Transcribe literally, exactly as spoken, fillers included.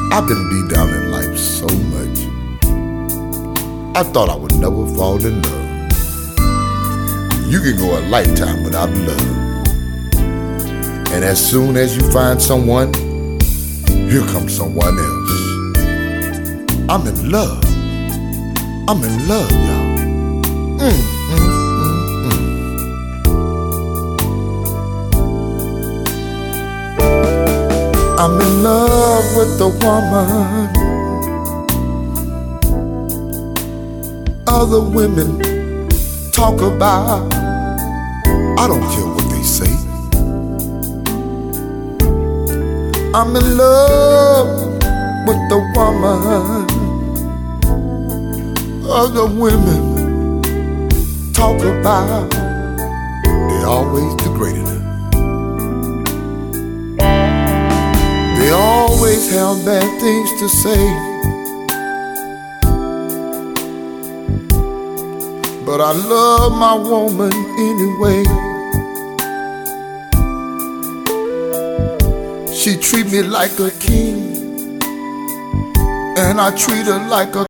I've been beat down in life so much. I thought I would never fall in love. You can go a lifetime without love, and as soon as you find someone, here comes someone else. I'm in love. I'm in love, y'all. Mm, mm, mm, mm. I'm in love with a woman other women talk about. I don't care what they say. I'm in love with the woman other women talk about. They always degraded her. They always have bad things to say. But I love my woman anyway. She treat me like a king, and I treat her like a